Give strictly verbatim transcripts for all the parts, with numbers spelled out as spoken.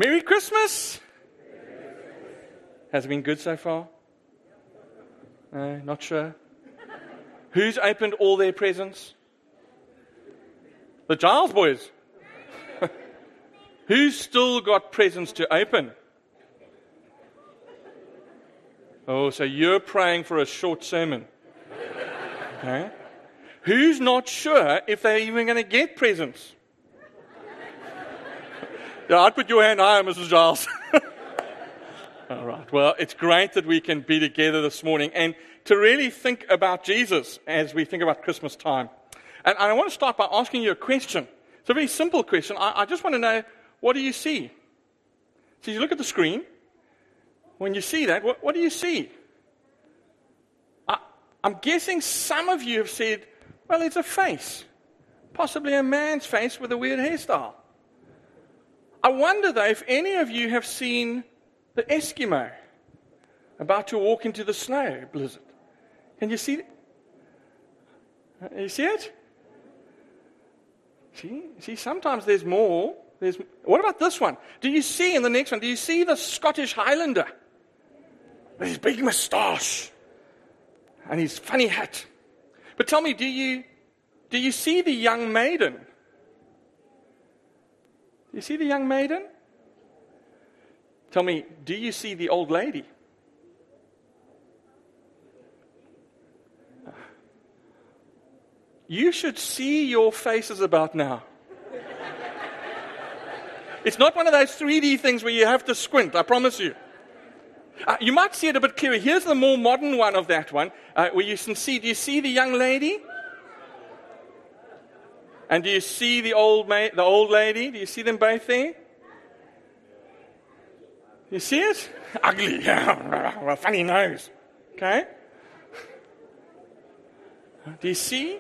Merry Christmas! Has it been good so far? No, not sure. Who's opened all their presents? The Giles boys. Who's still got presents to open? Oh, so you're praying for a short sermon. Okay. Who's not sure if they're even going to get presents? Yeah, I'd put your hand higher, Missus Giles. All right. Well, it's great that we can be together this morning and to really think about Jesus as we think about Christmas time. And I want to start by asking you a question. It's a very simple question. I, I just want to know, what do you see? So you look at the screen. When you see that, what, what do you see? I, I'm guessing some of you have said, well, it's a face. Possibly a man's face with a weird hairstyle. I wonder, though, if any of you have seen the Eskimo about to walk into the snow blizzard. Can you see it? You see it? See, see, sometimes there's more. There's. What about this one? Do you see in the next one, do you see the Scottish Highlander? With his big moustache and his funny hat. But tell me, do you do you see the young maiden? Do you see the young maiden? Tell me, do you see the old lady? You should see your faces about now. It's not one of those three D things where you have to squint, I promise you. Uh, you might see it a bit clearer. Here's the more modern one of that one, uh, where you can see, do you see the young lady? And do you see the old ma- the old lady? Do you see them both there? You see it? Ugly. A funny nose. Okay? Do you see?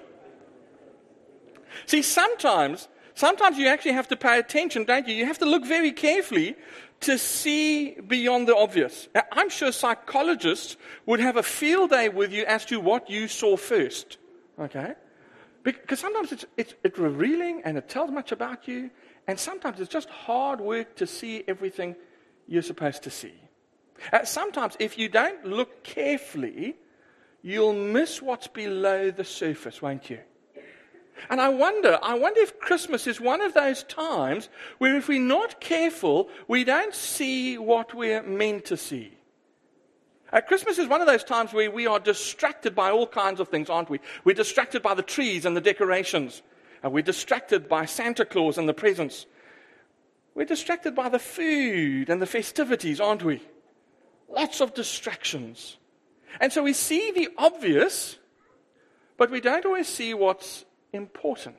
See, sometimes, sometimes you actually have to pay attention, don't you? You have to look very carefully to see beyond the obvious. Now, I'm sure psychologists would have a field day with you as to what you saw first. Okay? Because sometimes it's, it's, it's revealing and it tells much about you, and sometimes it's just hard work to see everything you're supposed to see. Uh, sometimes, if you don't look carefully, you'll miss what's below the surface, won't you? And I wonder, I wonder if Christmas is one of those times where if we're not careful, we don't see what we're meant to see. Uh, Christmas is one of those times where we are distracted by all kinds of things, aren't we? We're distracted by the trees and the decorations. Uh, we're distracted by Santa Claus and the presents. We're distracted by the food and the festivities, aren't we? Lots of distractions. And so we see the obvious, but we don't always see what's important.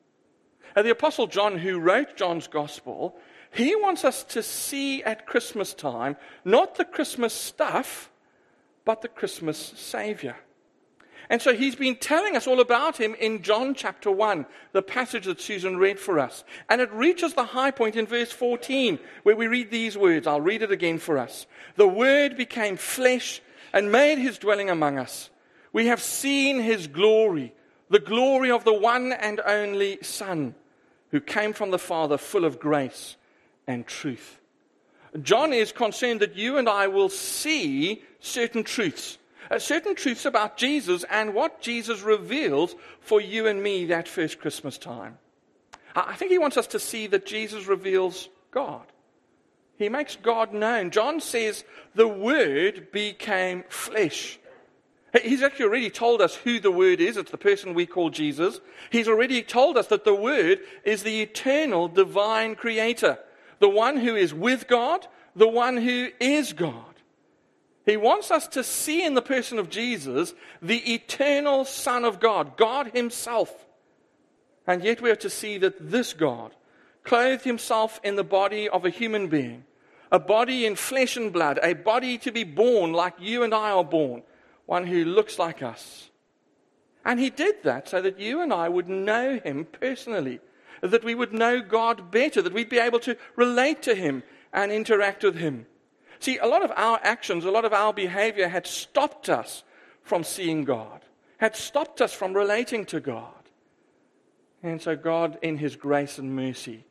Uh, the Apostle John, who wrote John's Gospel, he wants us to see at Christmas time not the Christmas stuff, but the Christmas Savior. And so he's been telling us all about him in John chapter one, the passage that Susan read for us. And it reaches the high point in verse fourteen, where we read these words. I'll read it again for us. The Word became flesh and made his dwelling among us. We have seen his glory, the glory of the one and only Son, who came from the Father, full of grace and truth. John is concerned that you and I will see certain truths. Uh, certain truths about Jesus and what Jesus reveals for you and me that first Christmas time. I think he wants us to see that Jesus reveals God. He makes God known. John says the Word became flesh. He's actually already told us who the Word is. It's the person we call Jesus. He's already told us that the Word is the eternal divine creator, the one who is with God, the one who is God. He wants us to see in the person of Jesus the eternal Son of God, God himself. And yet we are to see that this God clothed himself in the body of a human being, a body in flesh and blood, a body to be born like you and I are born, one who looks like us. And he did that so that you and I would know him personally, that we would know God better, that we'd be able to relate to him and interact with him. See, a lot of our actions, a lot of our behavior had stopped us from seeing God, had stopped us from relating to God. And so God, in his grace and mercy,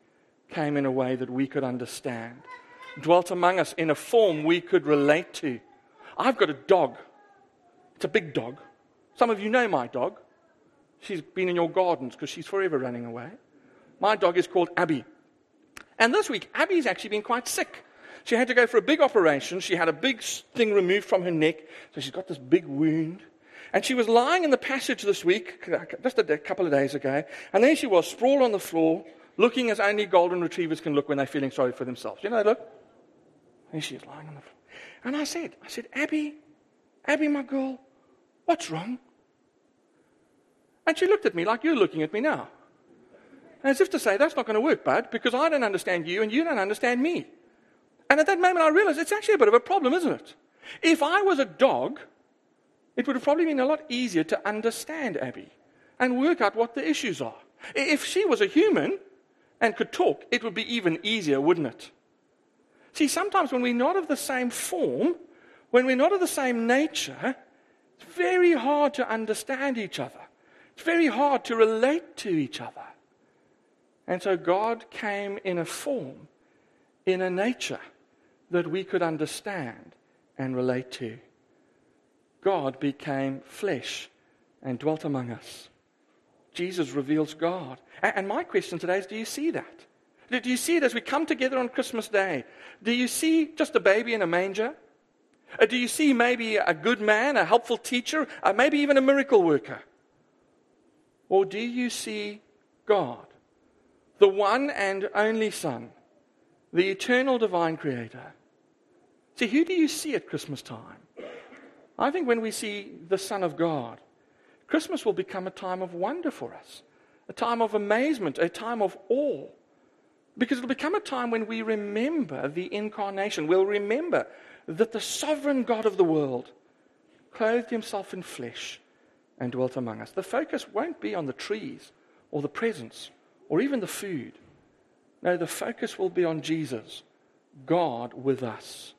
came in a way that we could understand, dwelt among us in a form we could relate to. I've got a dog. It's a big dog. Some of you know my dog. She's been in your gardens because she's forever running away. My dog is called Abby. And this week, Abby's actually been quite sick. She had to go for a big operation. She had a big thing removed from her neck. So she's got this big wound. And she was lying in the passage this week, just a couple of days ago. And there she was, sprawled on the floor, looking as only golden retrievers can look when they're feeling sorry for themselves. You know, look. And she was lying on the floor. And I said, I said, Abby, Abby, my girl, what's wrong? And she looked at me like you're looking at me now. As if to say, that's not going to work, bud, because I don't understand you and you don't understand me. And at that moment I realized it's actually a bit of a problem, isn't it? If I was a dog, it would have probably been a lot easier to understand Abby and work out what the issues are. If she was a human and could talk, it would be even easier, wouldn't it? See, sometimes when we're not of the same form, when we're not of the same nature, it's very hard to understand each other. It's very hard to relate to each other. And so God came in a form, in a nature that we could understand and relate to. God became flesh and dwelt among us. Jesus reveals God. And my question today is, do you see that? Do you see it as we come together on Christmas Day? Do you see just a baby in a manger? Or do you see maybe a good man, a helpful teacher, or maybe even a miracle worker? Or do you see God, the one and only Son, the eternal divine creator? See, who do you see at Christmas time? I think when we see the Son of God, Christmas will become a time of wonder for us, a time of amazement, a time of awe. Because it'll become a time when we remember the incarnation. We'll remember that the sovereign God of the world clothed himself in flesh and dwelt among us. The focus won't be on the trees or the presents or even the food. No, the focus will be on Jesus, God with us.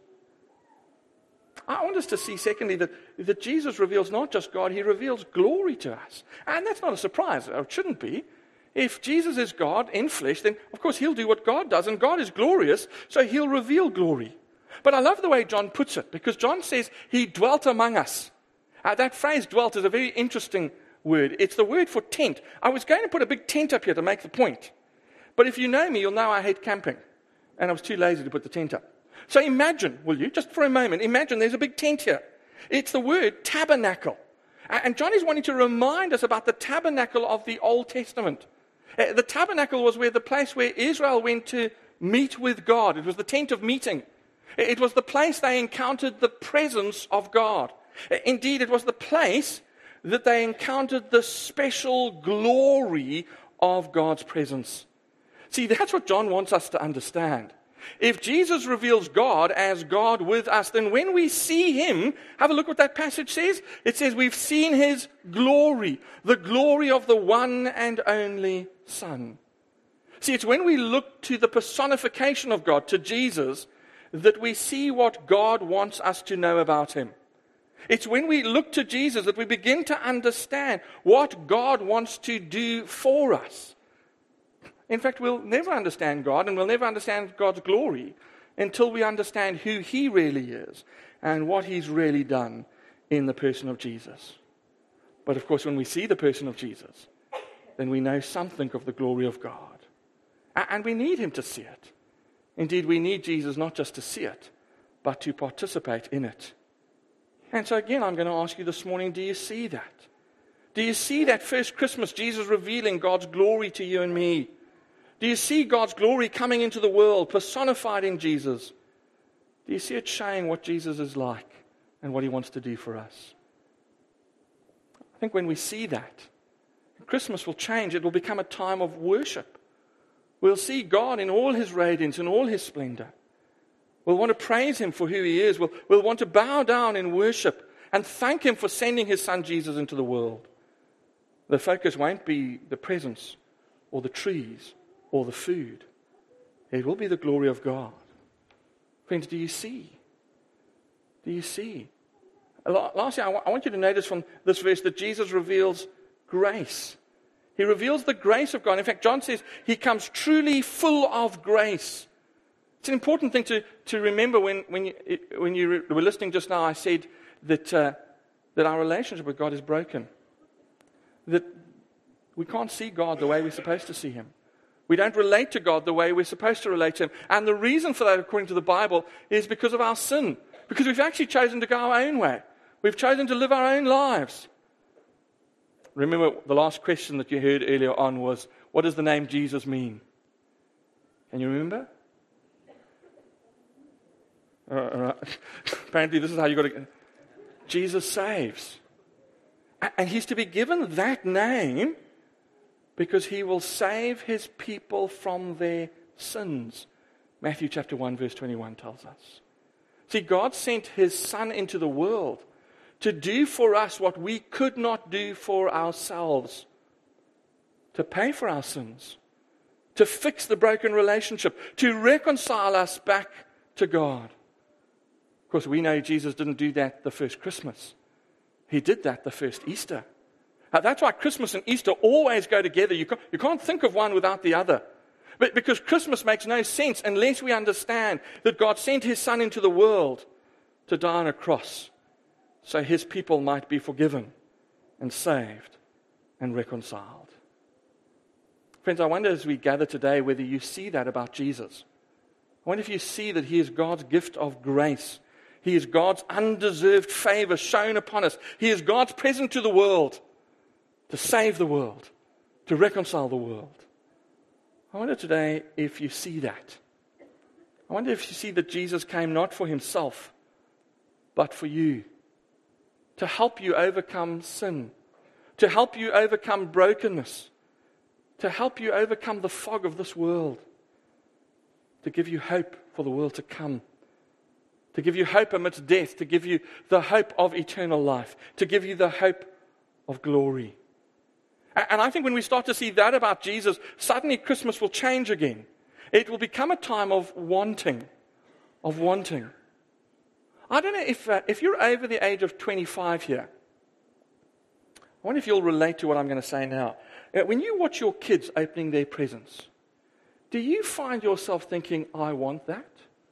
I want us to see, secondly, that, that Jesus reveals not just God, he reveals glory to us. And that's not a surprise, or it shouldn't be. If Jesus is God in flesh, then of course he'll do what God does, and God is glorious, so he'll reveal glory. But I love the way John puts it, because John says he dwelt among us. Uh, that phrase dwelt is a very interesting word. It's the word for tent. I was going to put a big tent up here to make the point. But if you know me, you'll know I hate camping. And I was too lazy to put the tent up. So imagine, will you, just for a moment, imagine there's a big tent here. It's the word tabernacle. And John is wanting to remind us about the tabernacle of the Old Testament. Uh, the tabernacle was where the place where Israel went to meet with God. It was the tent of meeting. It was the place they encountered the presence of God. Indeed, it was the place that they encountered the special glory of God's presence. See, that's what John wants us to understand. If Jesus reveals God as God with us, then when we see him, have a look what that passage says. It says we've seen his glory, the glory of the one and only Son. See, it's when we look to the personification of God, to Jesus, that we see what God wants us to know about him. It's when we look to Jesus that we begin to understand what God wants to do for us. In fact, we'll never understand God and we'll never understand God's glory until we understand who he really is and what he's really done in the person of Jesus. But of course, when we see the person of Jesus, then we know something of the glory of God. And we need him to see it. Indeed, we need Jesus not just to see it, but to participate in it. And so again, I'm going to ask you this morning, do you see that? Do you see that first Christmas, Jesus revealing God's glory to you and me? Do you see God's glory coming into the world, personified in Jesus? Do you see it showing what Jesus is like and what he wants to do for us? I think when we see that, Christmas will change. It will become a time of worship. We'll see God in all his radiance and all his splendor. We'll want to praise him for who he is. We'll, we'll want to bow down in worship and thank him for sending his son Jesus into the world. The focus won't be the presents or the trees or the food. It will be the glory of God. Friends, do you see? Do you see? Lastly, I want you to notice from this verse that Jesus reveals grace. He reveals the grace of God. In fact, John says he comes truly full of grace. It's an important thing to, to remember when, when, you, when you were listening just now. I said that, uh, that our relationship with God is broken. That we can't see God the way we're supposed to see him. We don't relate to God the way we're supposed to relate to him. And the reason for that, according to the Bible, is because of our sin. Because we've actually chosen to go our own way. We've chosen to live our own lives. Remember, the last question that you heard earlier on was, what does the name Jesus mean? Can you remember? Uh, uh, apparently, this is how you got to. Jesus saves, and he's to be given that name because he will save his people from their sins. Matthew chapter one, verse twenty-one tells us. See, God sent his Son into the world to do for us what we could not do for ourselves, to pay for our sins, to fix the broken relationship, to reconcile us back to God. Of course, we know Jesus didn't do that the first Christmas. He did that the first Easter. Uh, that's why Christmas and Easter always go together. You can't, you can't think of one without the other. But because Christmas makes no sense unless we understand that God sent his Son into the world to die on a cross so his people might be forgiven and saved and reconciled. Friends, I wonder as we gather today whether you see that about Jesus. I wonder if you see that he is God's gift of grace. He is God's undeserved favor shown upon us. He is God's present to the world to save the world, to reconcile the world. I wonder today if you see that. I wonder if you see that Jesus came not for himself, but for you, to help you overcome sin, to help you overcome brokenness, to help you overcome the fog of this world, to give you hope for the world to come, to give you hope amidst death, to give you the hope of eternal life, to give you the hope of glory. And I think when we start to see that about Jesus, suddenly Christmas will change again. It will become a time of wanting, of wanting. I don't know if uh, if you're over the age of twenty-five here, I wonder if you'll relate to what I'm going to say now. Uh, when you watch your kids opening their presents, do you find yourself thinking, I want that?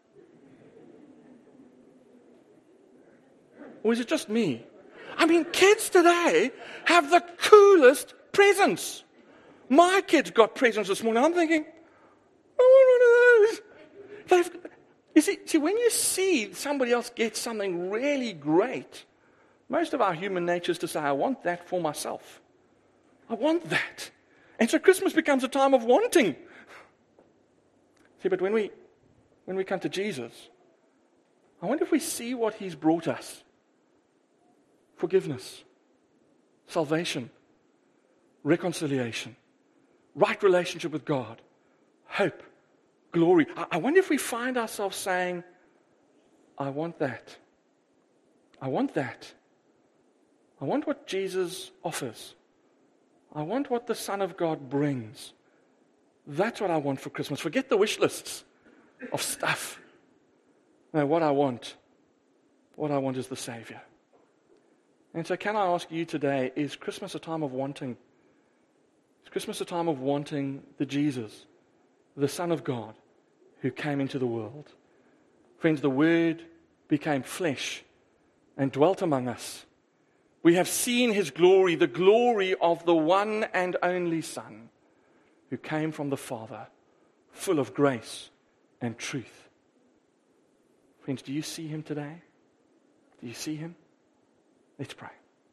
Or is it just me? I mean, kids today have the coolest presents. My kids got presents this morning. I'm thinking, I want one of those. They've, you see, see, when you see somebody else get something really great, most of our human nature is to say, I want that for myself. I want that. And so Christmas becomes a time of wanting. See, but when we when we come to Jesus, I wonder if we see what he's brought us. Forgiveness, salvation, reconciliation, right relationship with God, hope, glory. I, I wonder if we find ourselves saying, I want that. I want that. I want what Jesus offers. I want what the Son of God brings. That's what I want for Christmas. Forget the wish lists of stuff. No, what I want, what I want is the Savior. And so can I ask you today, is Christmas a time of wanting? Is Christmas a time of wanting the Jesus, the Son of God, who came into the world? Friends, the Word became flesh and dwelt among us. We have seen his glory, the glory of the one and only Son, who came from the Father, full of grace and truth. Friends, do you see him today? Do you see him? Let's pray.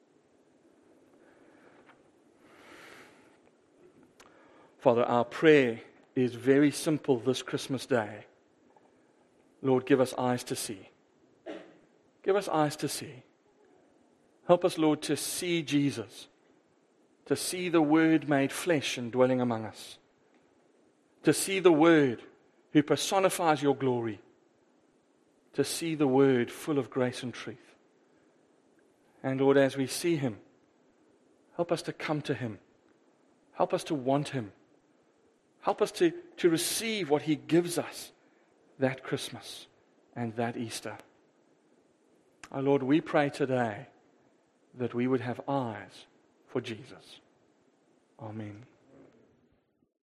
Father, our prayer is very simple this Christmas day. Lord, give us eyes to see. Give us eyes to see. Help us, Lord, to see Jesus, to see the Word made flesh and dwelling among us, to see the Word who personifies your glory, to see the Word full of grace and truth. And Lord, as we see him, help us to come to him. Help us to want him. Help us to, to receive what he gives us that Christmas and that Easter. Our Lord, we pray today that we would have eyes for Jesus. Amen.